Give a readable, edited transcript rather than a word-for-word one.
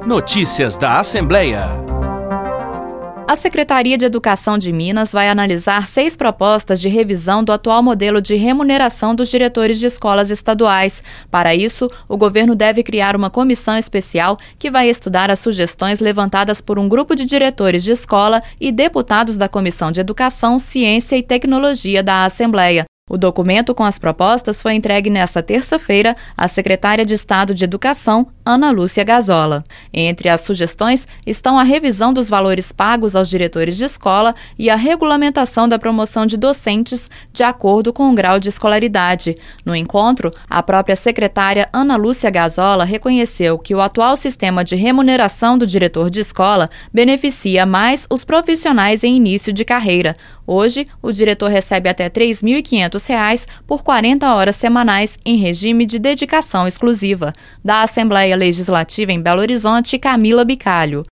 Notícias da Assembleia. A Secretaria de Educação de Minas vai analisar 6 propostas de revisão do atual modelo de remuneração dos diretores de escolas estaduais. Para isso, o governo deve criar uma comissão especial que vai estudar as sugestões levantadas por um grupo de diretores de escola e deputados da Comissão de Educação, Ciência e Tecnologia da Assembleia. O documento com as propostas foi entregue nesta terça-feira à secretária de Estado de Educação, Ana Lúcia Gazola. Entre as sugestões estão a revisão dos valores pagos aos diretores de escola e a regulamentação da promoção de docentes de acordo com o grau de escolaridade. No encontro, a própria secretária Ana Lúcia Gazola reconheceu que o atual sistema de remuneração do diretor de escola beneficia mais os profissionais em início de carreira. Hoje, o diretor recebe até R$ 3.500 por 40 horas semanais em regime de dedicação exclusiva. Da Assembleia Legislativa em Belo Horizonte, Camila Bicalho.